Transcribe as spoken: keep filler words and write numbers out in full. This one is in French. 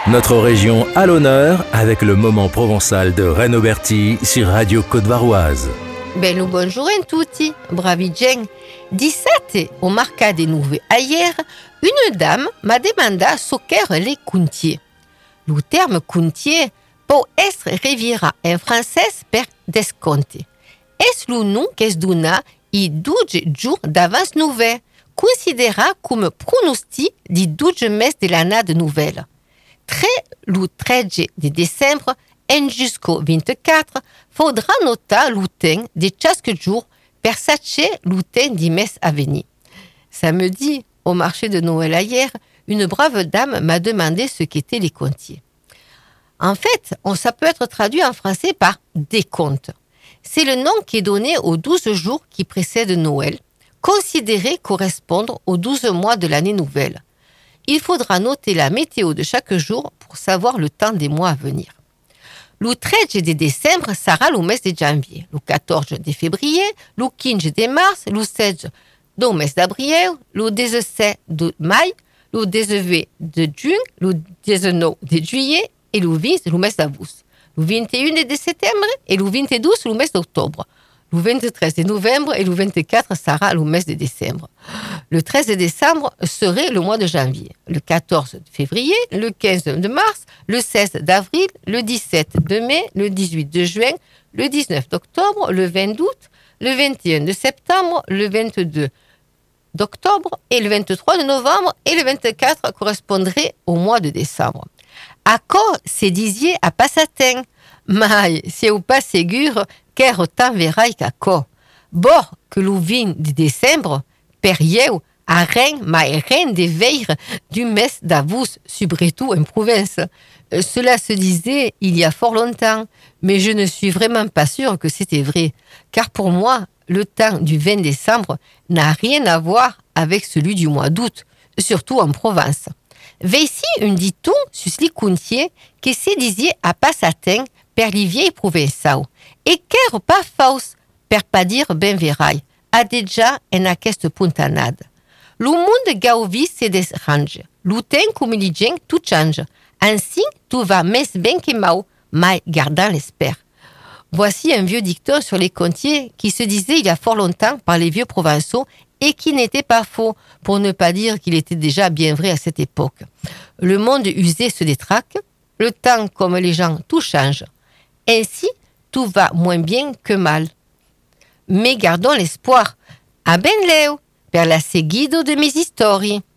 Notre région à l'honneur avec le moment provençal de Renaud Berti sur Radio Côte-Varoise. Bello bonjour a tutti, bravi gent. diciassette au mercat de Nouve ayer, une dame m'a demandé ce qu'ère les contiers. Le terme contier peut être revirat en français per descompte. Est le nom qu'es dona i douze jours d'avance nouvelle, considéré comme pronostic di douze meses de l'année nouvelle. Très le treize de décembre en jusqu'au vingt-quatre, faudra noter le temps de chaque jour per sacher le temps du mes à venir. Samedi, au marché de Noël hier, une brave dame m'a demandé ce qu'étaient les comptiers. En fait, on, ça peut être traduit en français par décompte. C'est le nom qui est donné aux douze jours qui précèdent Noël, considérés correspondre aux douze mois de l'année nouvelle. Il faudra noter la météo de chaque jour pour savoir le temps des mois à venir. Le treize de décembre sera le mes de janvier, le quatorze de février, le quinze de mars, le seize du mes d'avril, le dix-sept de mai, le dix-huit de juin, le dix-neuf de juillet et le vingt le mes d'août, le vingt et un de septembre et le vingt-deux le mes d'octobre. Le vingt-trois de novembre et le vingt-quatre sera le mes de décembre. Le treize de décembre serait le mois de janvier. Le quatorze de février, le quinze de mars, le seize d'avril, le dix-sept de mai, le dix-huit de juin, le dix-neuf d'octobre, le vingt d'août, le vingt et un de septembre, le vingt-deux d'octobre et le vingt-trois de novembre et le vingt-quatre correspondraient au mois de décembre. À quoi se disiez à passaten? Mais c'est ou pas ségur qu'er temps verrai qu'à quoi. Bord que le vingt de décembre, perieu a ren mai ren de veire du mes d'août, surtout en province. Euh, cela se disait il y a fort longtemps, mais je ne suis vraiment pas sûre que c'était vrai, car pour moi, le temps du vingt décembre n'a rien à voir avec celui du mois d'août, surtout en province. Voici un dit-on sur les comptiers qui se disait à passaten per les vieilles provençaux, et qu'er pas fausse, per pas dire ben veraille, a déjà en aquesta puntanade. Le monde gauvi se desrange, le temps comme les gens tout change, ainsi tout va mes ben que mau, mais gardant l'espère. Voici un vieux dicton sur les comptiers qui se disait il y a fort longtemps par les vieux provençaux et qui n'était pas faux, pour ne pas dire qu'il était déjà bien vrai à cette époque. Le monde usé se détraque, le temps comme les gens tout change. Ainsi, tout va moins bien que mal. Mais gardons l'espoir. A ben leu, per la seguido de mes histoires.